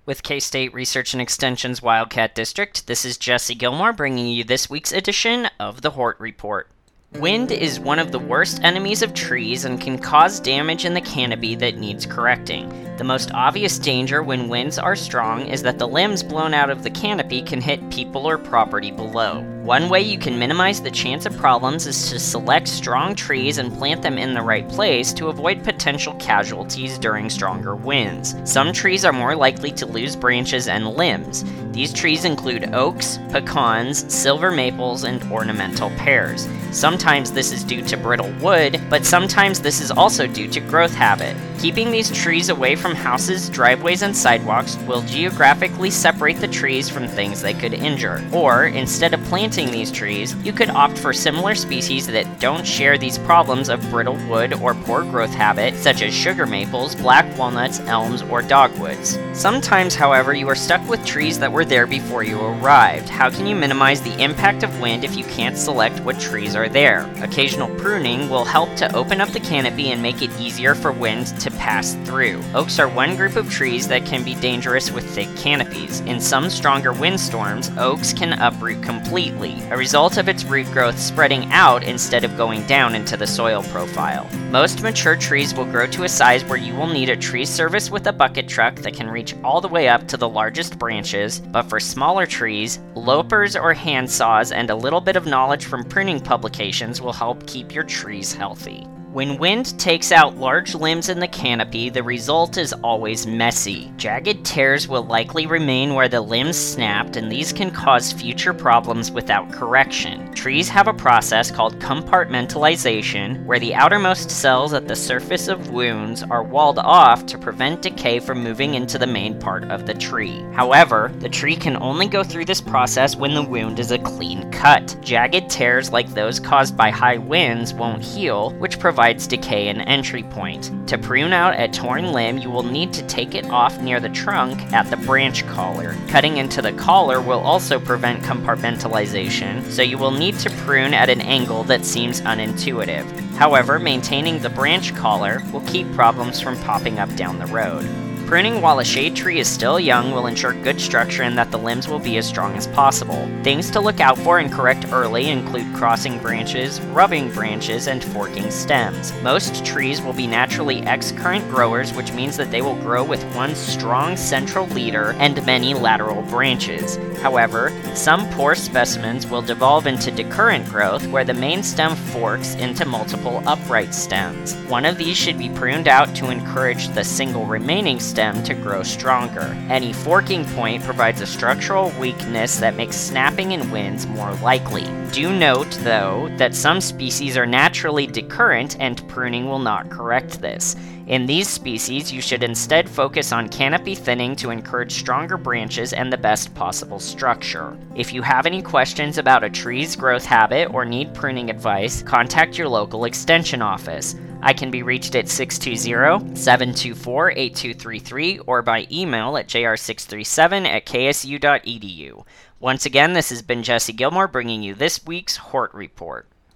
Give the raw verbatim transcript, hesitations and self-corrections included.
With K-State Research and Extension's Wildcat District, this is Jesse Gilmore bringing you this week's edition of the Hort Report. Wind is one of the worst enemies of trees and can cause damage in the canopy that needs correcting. The most obvious danger when winds are strong is that the limbs blown out of the canopy can hit people or property below. One way you can minimize the chance of problems is to select strong trees and plant them in the right place to avoid potential casualties during stronger winds. Some trees are more likely to lose branches and limbs. These trees include oaks, pecans, silver maples, and ornamental pears. Sometimes this is due to brittle wood, but sometimes this is also due to growth habit. Keeping these trees away from houses, driveways, and sidewalks will geographically separate the trees from things they could injure. Or, instead of planting these trees, you could opt for similar species that don't share these problems of brittle wood or poor growth habit, such as sugar maples, black walnuts, elms, or dogwoods. Sometimes, however, you are stuck with trees that were there before you arrived. How can you minimize the impact of wind if you can't select what trees are there? Occasional pruning will help to open up the canopy and make it easier for wind to pass through. Oaks are one group of trees that can be dangerous with thick canopies. In some stronger windstorms, oaks can uproot completely, a result of its root growth spreading out instead of going down into the soil profile. Most mature trees will grow to a size where you will need a tree service with a bucket truck that can reach all the way up to the largest branches, but for smaller trees, lopers or hand saws and a little bit of knowledge from pruning publications will help keep your trees healthy. When wind takes out large limbs in the canopy, the result is always messy. Jagged tears will likely remain where the limbs snapped, and these can cause future problems without correction. Trees have a process called compartmentalization, where the outermost cells at the surface of wounds are walled off to prevent decay from moving into the main part of the tree. However, the tree can only go through this process when the wound is a clean cut. Jagged tears like those caused by high winds won't heal, which provides decay an entry point. To prune out a torn limb, you will need to take it off near the trunk at the branch collar. Cutting into the collar will also prevent compartmentalization, so you will need to prune at an angle that seems unintuitive. However, maintaining the branch collar will keep problems from popping up down the road. Pruning while a shade tree is still young will ensure good structure and that the limbs will be as strong as possible. Things to look out for and correct early include crossing branches, rubbing branches, and forking stems. Most trees will be naturally excurrent growers, which means that they will grow with one strong central leader and many lateral branches. However, some poor specimens will devolve into decurrent growth, where the main stem forks into multiple upright stems. One of these should be pruned out to encourage the single remaining stem stem to grow stronger. Any forking point provides a structural weakness that makes snapping in winds more likely. Do note, though, that some species are naturally decurrent and pruning will not correct this. In these species, you should instead focus on canopy thinning to encourage stronger branches and the best possible structure. If you have any questions about a tree's growth habit or need pruning advice, contact your local extension office. I can be reached at six two zero, seven two four, eight two three three or by email at j r six three seven at k s u dot e d u. Once again, this has been Jesse Gilmore bringing you this week's Hort Report.